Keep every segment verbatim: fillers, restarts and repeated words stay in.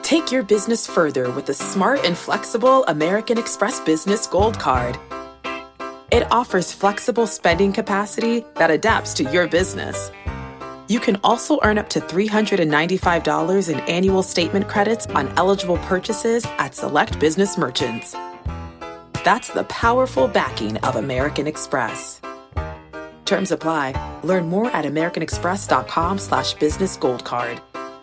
Take your business further with the smart and flexible American Express Business Gold Card. It offers flexible spending capacity that adapts to your business. You can also earn up to three hundred ninety-five dollars in annual statement credits on eligible purchases at select business merchants. That's the powerful backing of American Express. Terms apply. Learn more at americanexpress.com slash business gold card.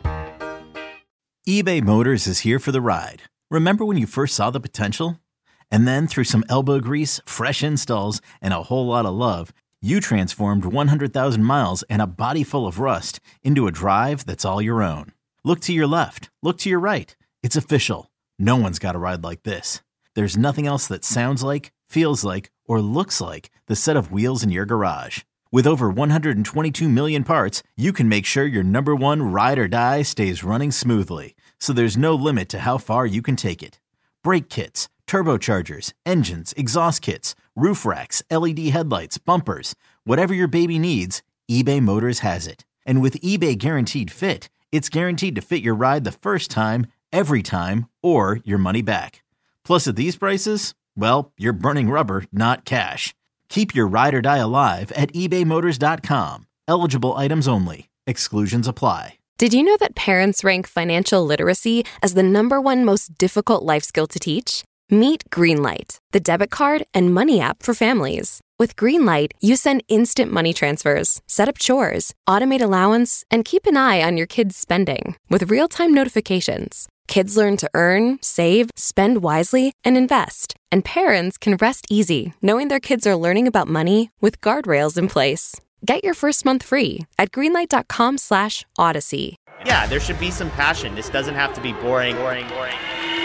eBay Motors is here for the ride. Remember when you first saw the potential? And then through some elbow grease, fresh installs, and a whole lot of love, you transformed one hundred thousand miles and a body full of rust into a drive that's all your own. Look to your left. Look to your right. It's official. No one's got a ride like this. There's nothing else that sounds like, feels like, or looks like the set of wheels in your garage. With over one hundred twenty-two million parts, you can make sure your number one ride or die stays running smoothly. So there's no limit to how far you can take it. Brake kits, turbochargers, engines, exhaust kits, roof racks, L E D headlights, bumpers, whatever your baby needs, eBay Motors has it. And with eBay Guaranteed Fit, it's guaranteed to fit your ride the first time, every time, or your money back. Plus at these prices, well, you're burning rubber, not cash. Keep your ride or die alive at ebay motors dot com. Eligible items only. Exclusions apply. Did you know that parents rank financial literacy as the number one most difficult life skill to teach? Meet Greenlight, the debit card and money app for families. With Greenlight, you send instant money transfers, set up chores, automate allowance, and keep an eye on your kids' spending with real-time notifications. Kids learn to earn, save, spend wisely, and invest. And parents can rest easy knowing their kids are learning about money with guardrails in place. Get your first month free at greenlight.com slash odyssey. Yeah, there should be some passion. This doesn't have to be boring, boring, boring.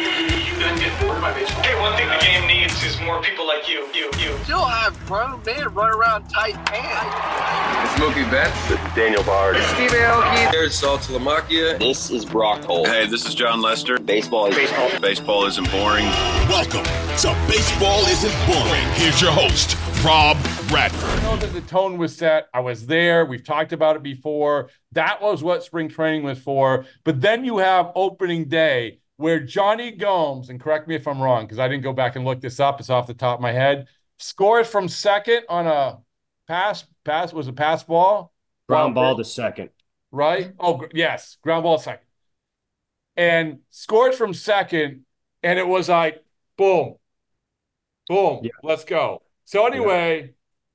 Hey, one thing the game needs is more people like you, you, you. Still have grown men run around tight pants. It's Mookie Betts. This is Daniel Bard. It's Steve Aoki. There's Saul Telemakia. This is Brock Holt. Hey, this is John Lester. Baseball is baseball. Baseball isn't boring. Welcome to Baseball Isn't Boring. Here's your host, Rob Bradford. I know that the tone was set. I was there. We've talked about it before. That was what spring training was for. But then you have opening day, where Johnny Gomes, and correct me if I'm wrong, because I didn't go back and look this up, it's off the top of my head, scores from second on a pass, pass, was a pass ball? Ground ball to second. Right? Oh, yes, ground ball second. And scores from second, and it was like, boom, boom, yeah. Let's go. So anyway,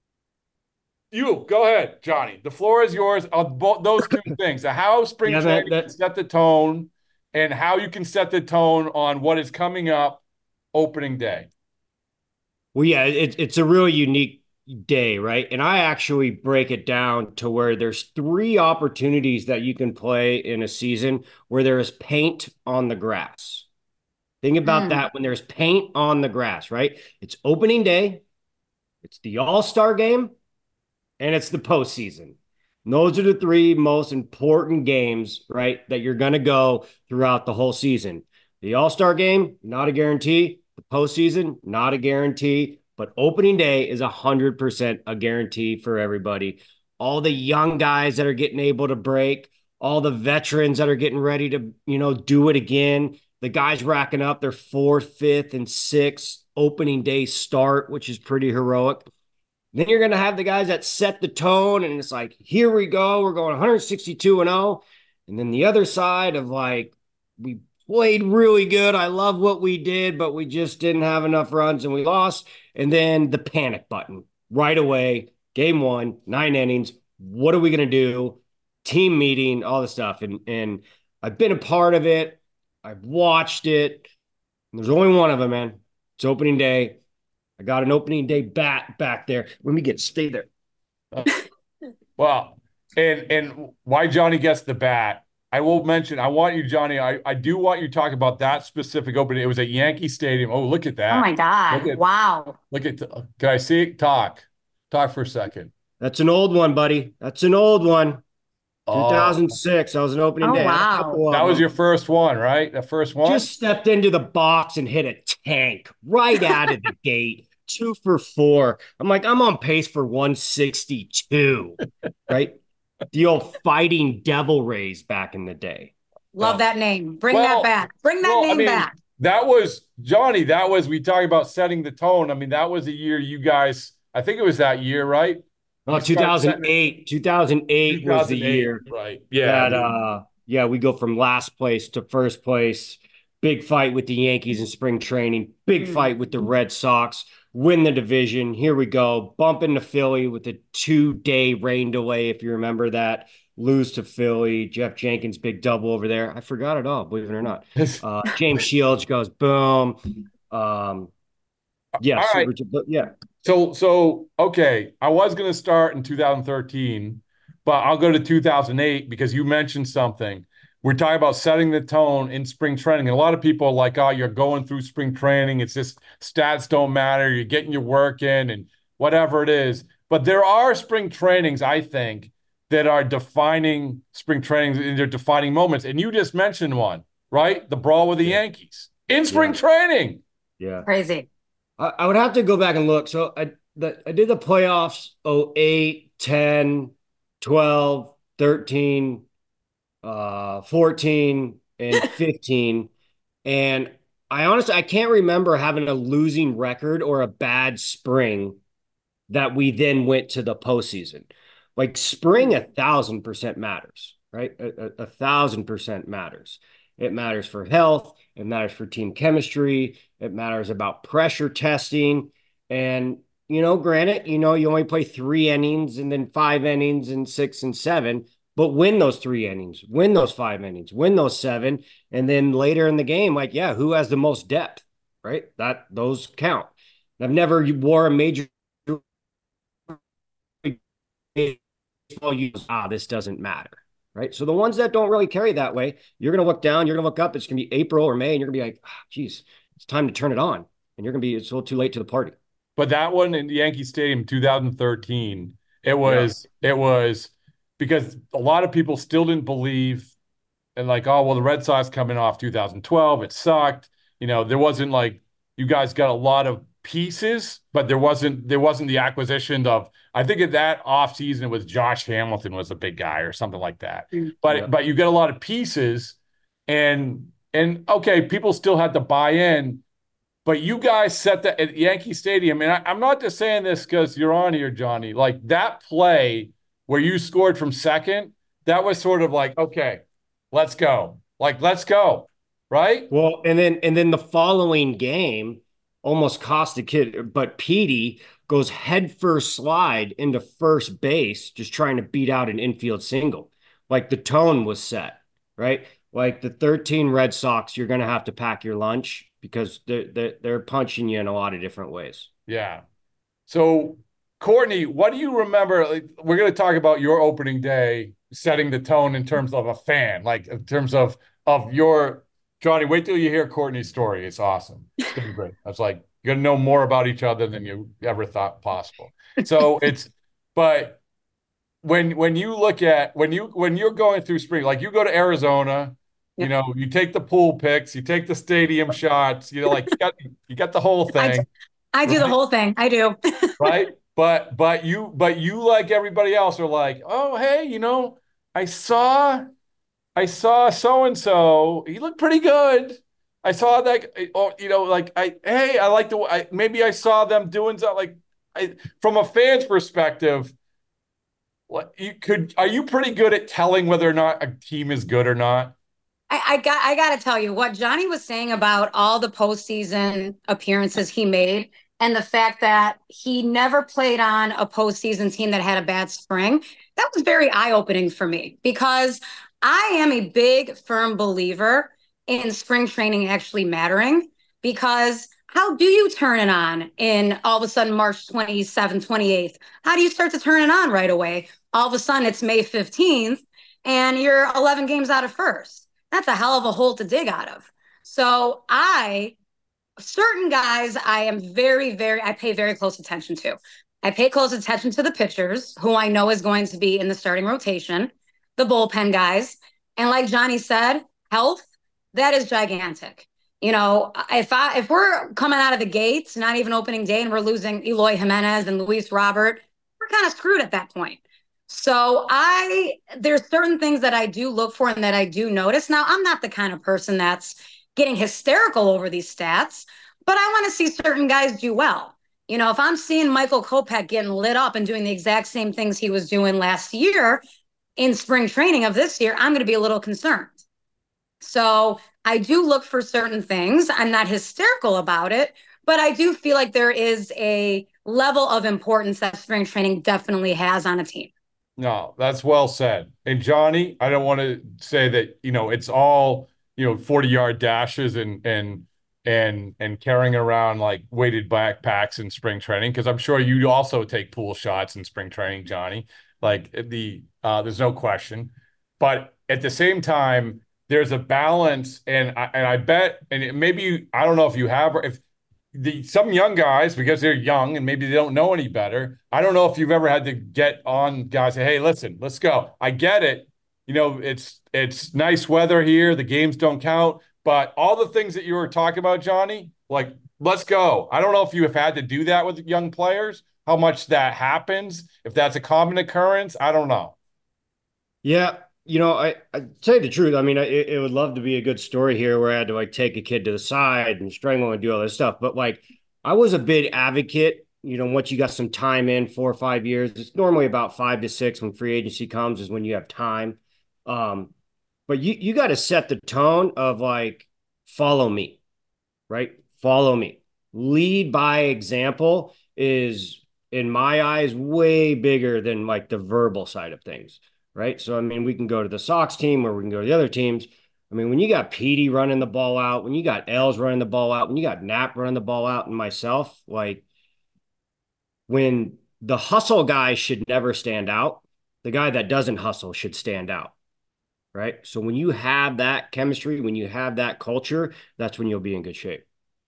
yeah. you, go ahead, Johnny. The floor is yours on both those two things. How spring yeah, training that, that, set the tone, and how you can set the tone on what is coming up opening day. Well, yeah, it, it's a real unique day, right? And I actually break it down to where there's three opportunities that you can play in a season where there is paint on the grass. Think about mm. that when there's paint on the grass, right? It's opening day, it's the All-Star game, and it's the postseason. And those are the three most important games, right, that you're going to go throughout the whole season. The All-Star game, not a guarantee. The postseason, not a guarantee. But opening day is one hundred percent a guarantee for everybody. All the young guys that are getting able to break, all the veterans that are getting ready to, you know, do it again. The guys racking up their fourth, fifth, and sixth opening day start, which is pretty heroic. Then you're going to have the guys that set the tone, and it's like, here we go. We're going one sixty-two and oh. And then the other side of like, we played really good. I love what we did, but we just didn't have enough runs and we lost. And then the panic button right away. Game one, nine innings. What are we going to do? Team meeting, all the stuff. And, and I've been a part of it. I've watched it. There's only one of them, man. It's opening day. I got an opening day bat back there. Let me get stay there. Uh, well, and and why Johnny gets the bat. I will mention, I want you, Johnny, I, I do want you to talk about that specific opening. It was at Yankee Stadium. Oh, look at that. Oh, my God. Look at, wow. Look at, can I see it? Talk. Talk for a second. That's an old one, buddy. That's an old one. two thousand six. Oh. That was an opening oh, day. Wow. That was your first one, right? The first one? Just stepped into the box and hit a tank right out of the gate. Two for four. I'm like, I'm on pace for one sixty-two, right? The old Fighting Devil Rays back in the day. Love No. that name. Bring Well, that back. Bring that well, name I mean, back. That was, Johnny, that was, we talk about setting the tone. I mean, that was a year you guys, I think it was that year, right? Oh, You started setting it- two thousand eight. two thousand eight was the two thousand eight, year right? Yeah. that, uh, yeah, we go from last place to first place. Big fight with the Yankees in spring training. Big Mm. fight with the Red Sox. Win the division. Here we go. Bump into Philly with a two-day rain delay, if you remember that. Lose to Philly. Jeff Jenkins, big double over there. I forgot it all, believe it or not. Uh, James Shields goes boom. Um, yeah, All right. super, yeah. So, so okay, I was going to start in two thousand thirteen, but I'll go to two thousand eight because you mentioned something. We're talking about setting the tone in spring training. And a lot of people are like, oh, you're going through spring training. It's just stats don't matter. You're getting your work in and whatever it is. But there are spring trainings, I think, that are defining spring trainings in their defining moments. And you just mentioned one, right? The brawl with the Yeah. Yankees in spring Yeah. training. Yeah. Crazy. I, I would have to go back and look. So I, the, I did the playoffs oh eight, ten, twelve, thirteen, uh, fourteen, and fifteen. And I honestly, I can't remember having a losing record or a bad spring that we then went to the postseason. Like spring, a thousand percent matters, right? A, a, a thousand percent matters. It matters for health. It matters for team chemistry. It matters about pressure testing. And, you know, granted, you know, you only play three innings and then five innings and six and seven, but win those three innings, win those five innings, win those seven. And then later in the game, like, yeah, who has the most depth, right? That those count. I've never wore a major baseball use, ah, this doesn't matter, right? So the ones that don't really carry that way, you're going to look down, you're going to look up, it's going to be April or May, and you're going to be like, ah, geez, it's time to turn it on. And you're going to be, it's a little too late to the party. But that one in Yankee Stadium in two thousand thirteen, it was, yeah. it was because a lot of people still didn't believe and like, oh, well, the Red Sox coming off two thousand twelve, it sucked. You know, there wasn't like, you guys got a lot of pieces, but there wasn't there wasn't the acquisition of, I think at that offseason it was Josh Hamilton was a big guy or something like that. But yeah. but you get a lot of pieces and and okay, people still had to buy in, but you guys set that at Yankee Stadium. And I, I'm not just saying this because you're on here, Johnny. Like that play where you scored from second, that was sort of like, okay, let's go. Like, let's go. Right? Well, and then and then the following game almost cost the kid, but Petey goes headfirst slide into first base, just trying to beat out an infield single. Like the tone was set, right? Like the thirteen Red Sox, you're going to have to pack your lunch because they're, they're, they're punching you in a lot of different ways. Yeah. So, Courtney, what do you remember? Like, we're going to talk about your opening day, setting the tone in terms of a fan, like in terms of, of your – Johnny, wait till you hear Courtney's story. It's awesome. It's going to be great. I was like, you're going to know more about each other than you ever thought possible. So it's, but when, when you look at, when you, when you're going through spring, like you go to Arizona, yep. you know, you take the pool pics, you take the stadium shots, you know, like you got, you got the whole thing. I do, I do right? the whole thing. I do. Right. But, but you, but you, like everybody else, are like, oh, hey, you know, I saw, I saw so-and-so, he looked pretty good. I saw that, or, you know, like, I, hey, I like the, I, maybe I saw them doing something like, I, from a fan's perspective, what you could, are you pretty good at telling whether or not a team is good or not? I, I got, I got to tell you what Johnny was saying about all the postseason appearances he made and the fact that he never played on a postseason team that had a bad spring. That was very eye-opening for me because I am a big, firm believer in spring training actually mattering because how do you turn it on in all of a sudden March twenty-seventh, twenty-eighth? How do you start to turn it on right away? All of a sudden it's May fifteenth and you're eleven games out of first. That's a hell of a hole to dig out of. So I, certain guys, I am very, very, I pay very close attention to. I pay close attention to the pitchers who I know is going to be in the starting rotation. The bullpen guys. And like Johnny said, health, that is gigantic. You know, if I if we're coming out of the gates, not even opening day, and we're losing Eloy Jimenez and Luis Robert, we're kind of screwed at that point. So I, there's certain things that I do look for and that I do notice. Now, I'm not the kind of person that's getting hysterical over these stats, but I want to see certain guys do well. You know, if I'm seeing Michael Kopech getting lit up and doing the exact same things he was doing last year in spring training of this year, I'm going to be a little concerned. So I do look for certain things. I'm not hysterical about it, but I do feel like there is a level of importance that spring training definitely has on a team. No, that's well said. And Johnny, I don't want to say that, you know, it's all, you know, forty yard dashes and, and, and, and carrying around like weighted backpacks in spring training. Cause I'm sure you also take pool shots in spring training, Johnny, like the, uh, there's no question, but at the same time, there's a balance. And I, and I bet, and it, maybe, I don't know if you have, if, The some young guys, because they're young and maybe they don't know any better. I don't know if you've ever had to get on guys, say, hey, listen, let's go. I get it. You know, it's it's nice weather here. The games don't count. But all the things that you were talking about, Johnny, like, let's go. I don't know if you have had to do that with young players, how much that happens, if that's a common occurrence. I don't know. Yeah. You know, I, I tell you the truth. I mean, it, it would love to be a good story here where I had to like take a kid to the side and strangle and do all this stuff. But like, I was a big advocate, you know, once you got some time in, four or five years, it's normally about five to six when free agency comes is when you have time. Um, but you, you got to set the tone of like, follow me, right? Follow me. Lead by example is, in my eyes, way bigger than like the verbal side of things. Right. So, I mean, we can go to the Sox team or we can go to the other teams. I mean, when you got Petey running the ball out, when you got Els running the ball out, when you got Knapp running the ball out and myself, like when the hustle guy should never stand out, the guy that doesn't hustle should stand out. Right. So when you have that chemistry, when you have that culture, that's when you'll be in good shape.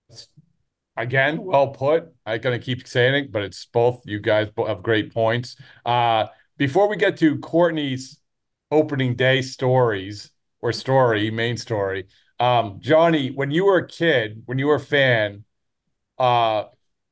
Again, well put. I'm going to keep saying it, but it's both. You guys have great points. Uh, Before we get to Courtney's opening day stories or story, main story, um, Johnny, when you were a kid, when you were a fan, uh,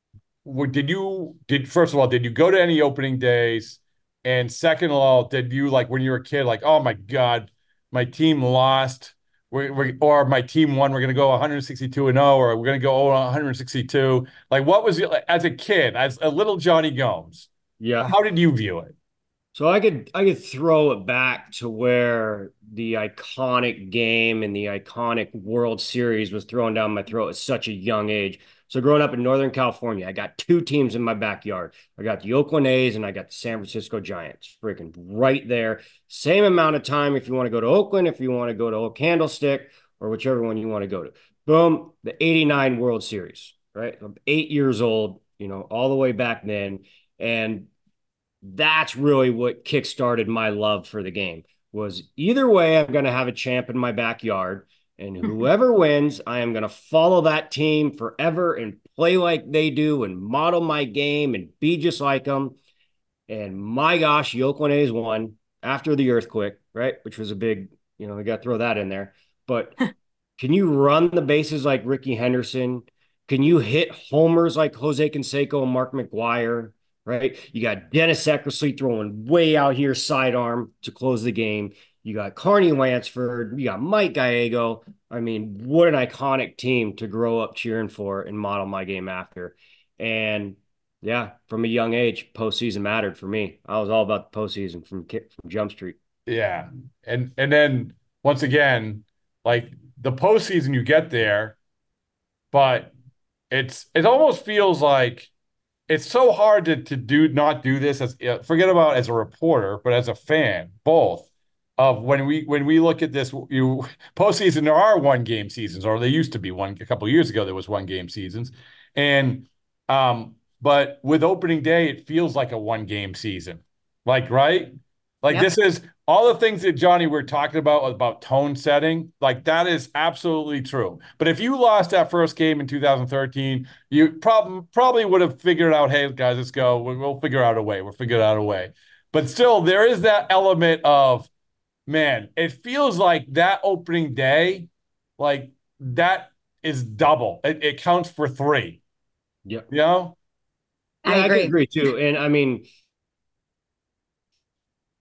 did you, did first of all, did you go to any opening days? And second of all, did you, like when you were a kid, like, oh my God, my team lost, we, we, or my team won, we're going to go one sixty-two and oh, or we're going to go one sixty-two. Like, what was it, as a kid, as a little Johnny Gomes? Yeah. How did you view it? So I could I could throw it back to where the iconic game and the iconic World Series was thrown down my throat at such a young age. So growing up in Northern California, I got two teams in my backyard. I got the Oakland A's and I got the San Francisco Giants. Freaking right there. Same amount of time if you want to go to Oakland, if you want to go to Oak Candlestick, or whichever one you want to go to. Boom, the eighty-nine World Series, right? I'm eight years old, you know, all the way back then. And that's really what kickstarted my love for the game. Was either way, I'm going to have a champ in my backyard, and whoever wins, I am going to follow that team forever and play like they do and model my game and be just like them. And my gosh, the Oakland A's won after the earthquake, right? Which was a big, you know, we got to throw that in there. But can you run the bases like Ricky Henderson? Can you hit homers like Jose Canseco and Mark McGwire? Right? You got Dennis Eckersley throwing way out here sidearm to close the game. You got Carney Lansford. You got Mike Gallego. I mean, what an iconic team to grow up cheering for and model my game after. And yeah, from a young age, postseason mattered for me. I was all about the postseason from, from Jump Street. Yeah. And, and then once again, like the postseason, you get there, but it's, it almost feels like, it's so hard to to do not do this as forget about as a reporter, but as a fan, both of when we when we look at this, you postseason, there are one game seasons, or they used to be one a couple of years ago. There was one game seasons, and um, but with opening day, it feels like a one game season, like right, like yep. This is all the things that Johnny we're talking about about tone setting, like that is absolutely true. But if you lost that first game in two thousand thirteen, you probably probably would have figured out, hey guys, let's go. We'll, we'll figure out a way. We'll figure out a way. But still, there is that element of, man, it feels like that opening day, like that is double. It, it counts for three. Yep. You know? Yeah, I, I agree. agree too. And I mean,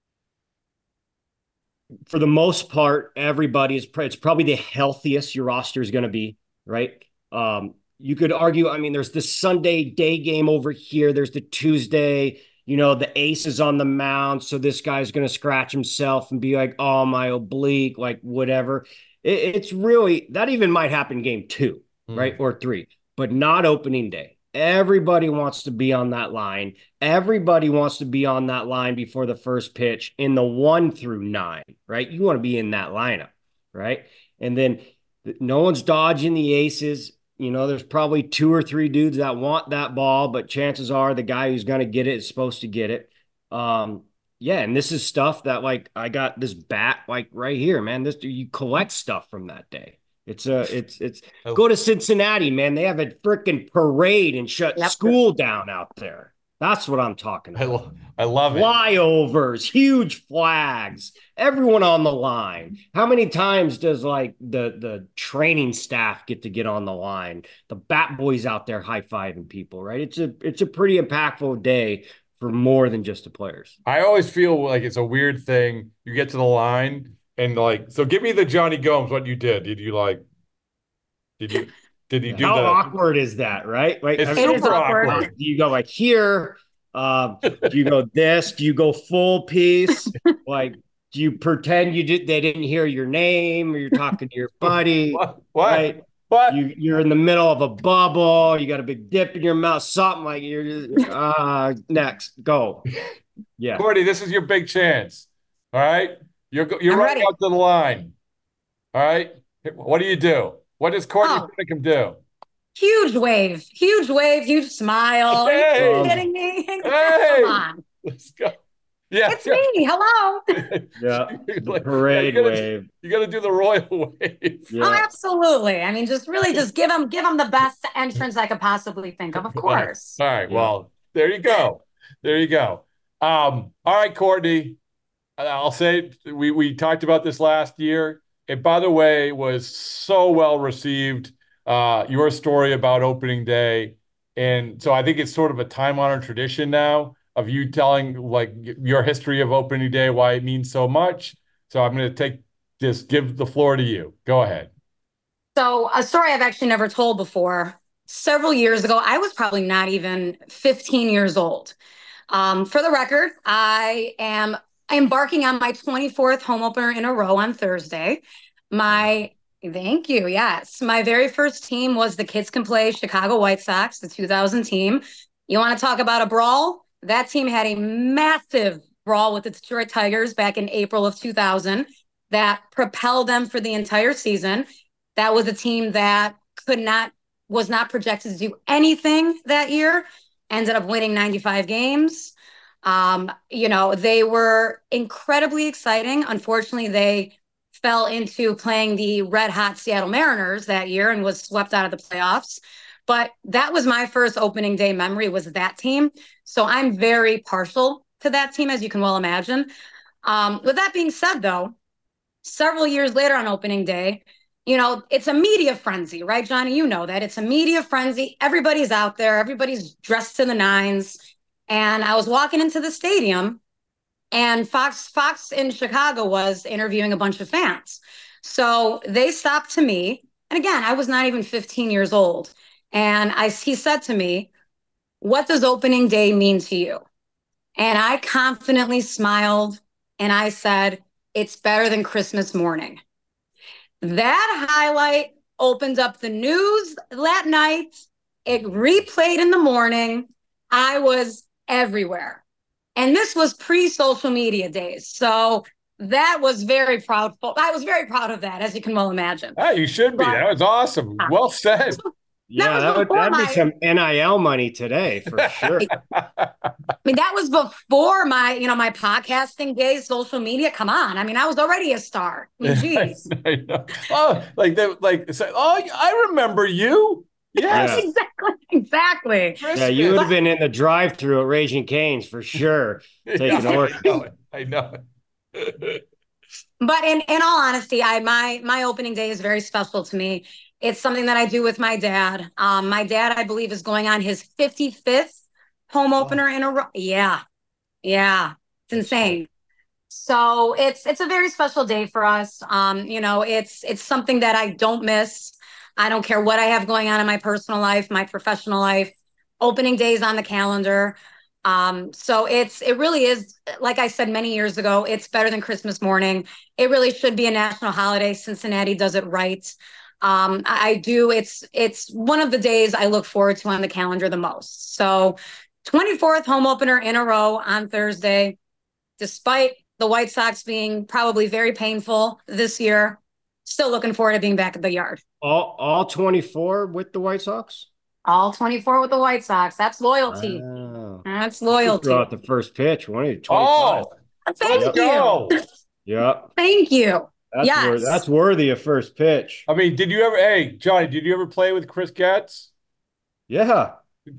for the most part, everybody is, it's probably the healthiest your roster is going to be, right? Um, you could argue, I mean, there's the Sunday day game over here. There's the Tuesday, you know, the ace is on the mound. So this guy's going to scratch himself and be like, oh, my oblique, like whatever. It, it's really, that even might happen game two, mm. right? Or three, but not opening day. Everybody wants to be on that line. Everybody wants to be on that line before the first pitch in the one through nine, right? You want to be in that lineup, right? And then no one's dodging the aces. You know, there's probably two or three dudes that want that ball, but chances are the guy who's going to get it is supposed to get it. Um, yeah, and this is stuff that, like, I got this bat, like, right here, man. This you collect stuff from that day. It's a, uh, it's, it's oh. Go to Cincinnati, man. They have a freaking parade and shut yep. school down out there. That's what I'm talking about. I, lo- I love it. Flyovers, huge flags, everyone on the line. How many times does like the, the training staff get to get on the line? The bat boys out there high-fiving people, right? It's a, it's a pretty impactful day for more than just the players. I always feel like it's a weird thing. You get to the line and like, so give me the Jonny Gomes, what you did. Did you like, did you, did you do How that? How awkward is that, right? Right. It's I mean, super awkward. awkward. Do you go like here? Um, do you go this? Do you go full piece? Like, do you pretend you did, they didn't hear your name or you're talking to your buddy? What? What? Right? What? You, you're in the middle of a bubble. You got a big dip in your mouth, something like you're just, uh, next, go. Yeah. Cordy, this is your big chance. All right. You're, you're I'm running ready. out to the line. All right. What do you do? What does Courtney Oh. Pinkham do? Huge wave, huge wave, huge smile. Hey. Are you kidding me? Hey. Come on. Let's go. Yeah. It's me. Hello. Yeah. Like, Parade yeah, you gotta, wave. You got to do the royal wave. Yeah. Oh, absolutely. I mean, just really just give them give them the best entrance I could possibly think of, of course. All right. Yeah. Well, there you go. There you go. Um, all right, Courtney. I'll say we we talked about this last year. It, by the way, was so well received. Uh, your story about opening day, and so I think it's sort of a time-honored tradition now of you telling like your history of opening day, why it means so much. So I'm going to take this, give the floor to you. Go ahead. So a story I've actually never told before. Several years ago, I was probably not even fifteen years old. Um, for the record, I am embarking on my twenty-fourth home opener in a row on Thursday. My Thank you. Yes. My very first team was the Kids Can Play Chicago White Sox, the two thousand team. You want to talk about a brawl? That team had a massive brawl with the Detroit Tigers back in April of two thousand that propelled them for the entire season. That was a team that could not, was not projected to do anything that year, ended up winning ninety-five games. Um, you know, they were incredibly exciting. Unfortunately, they fell into playing the red hot Seattle Mariners that year and was swept out of the playoffs. But that was my first opening day memory, was that team. So I'm very partial to that team, as you can well imagine. Um, with that being said, though, several years later on opening day, you know, it's a media frenzy, right, Johnny? You know that. It's a media frenzy. Everybody's out there. Everybody's dressed to the nines. And I was walking into the stadium, and Fox Fox in Chicago was interviewing a bunch of fans. So they stopped to me. And again, I was not even fifteen years old. And I, he said to me, "What does opening day mean to you?" And I confidently smiled. And I said, "It's better than Christmas morning." That highlight opened up the news that night. It replayed in the morning. I was everywhere. And this was pre-social media days. So that was very proud. I was very proud of that, as you can well imagine. Ah, you should be. But, that was awesome. Well said. Yeah, that would that'd my, be some N I L money today for sure. I mean, that was before my, you know, my podcasting days, social media. Come on. I mean, I was already a star. I mean, geez. I know. Oh, like the like say, oh, I remember you. Yes. Yeah. Exactly. Exactly. Yeah, you would have been in the drive-through at Raising Cane's for sure. Taking yeah, order. I know it. I know it. But in, in all honesty, I my my opening day is very special to me. It's something that I do with my dad. Um, my dad, I believe, is going on his fifty-fifth home opener oh. in a row. Yeah. Yeah. It's insane. So it's it's a very special day for us. Um, you know, it's it's something that I don't miss. I don't care what I have going on in my personal life, my professional life. Opening day is on the calendar. Um, so it's it really is, like I said many years ago, it's better than Christmas morning. It really should be a national holiday. Cincinnati does it right. Um, I, I do. It's it's one of the days I look forward to on the calendar the most. So twenty-fourth home opener in a row on Thursday, despite the White Sox being probably very painful this year. Still looking forward to being back at the yard. All all twenty-four with the White Sox? All twenty-four with the White Sox. That's loyalty. Wow. That's loyalty. Throw out the first pitch. twenty, oh, thank yep. you. Yep. Thank you. That's yes. Worthy, that's worthy of first pitch. I mean, did you ever, hey, Johnny, did you ever play with Chris Getz? Yeah.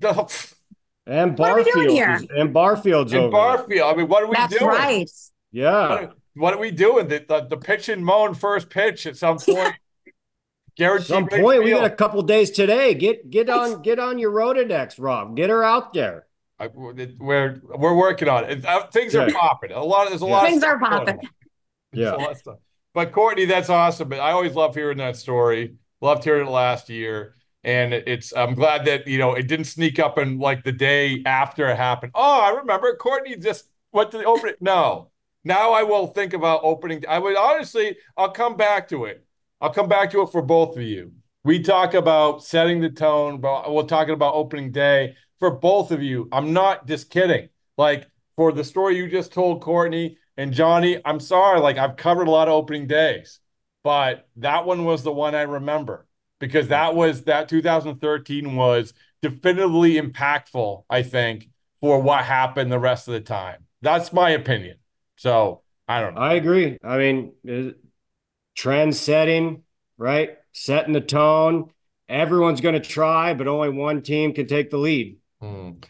And Barfield. And Barfield's and over Barfield. I mean, what are we that's doing? That's right. Yeah. What, what are we doing? The, the, the pitch and moan first pitch at some point. Guaranteed. Some point, we got a couple days today. Get get on get on your Rolodex, Rob. Get her out there. I, we're we're working on it. Uh, things yeah. are popping. A lot. There's a yeah. lot. Things of are popping. Yeah. A lot of stuff. But Courtney, that's awesome. But I always love hearing that story. Loved hearing it last year, and it's. I'm glad that you know it didn't sneak up in like the day after it happened. Oh, I remember. Courtney just went to the opening. No, now I will think about opening. I would honestly. I'll come back to it. I'll come back to it for both of you. We talk about setting the tone, but we're talking about opening day for both of you. I'm not just kidding. Like for the story you just told, Courtney and Johnny, I'm sorry. Like I've covered a lot of opening days, but that one was the one I remember because that was that two thousand thirteen was definitively impactful, I think, for what happened the rest of the time. That's my opinion. So I don't know. I agree. I mean, it- trend setting, right? Setting the tone. Everyone's going to try, but only one team can take the lead. Mm.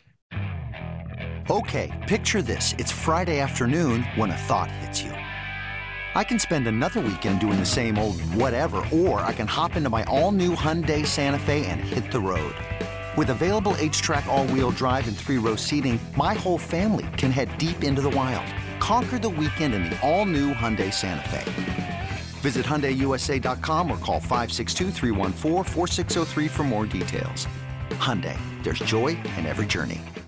Okay, picture this. It's Friday afternoon when a thought hits you. I can spend another weekend doing the same old whatever, or I can hop into my all-new Hyundai Santa Fe and hit the road. With available H-Track all-wheel drive and three-row seating, my whole family can head deep into the wild. Conquer the weekend in the all-new Hyundai Santa Fe. Visit Hyundai U S A dot com or call five six two, three one four, four six zero three for more details. Hyundai, there's joy in every journey.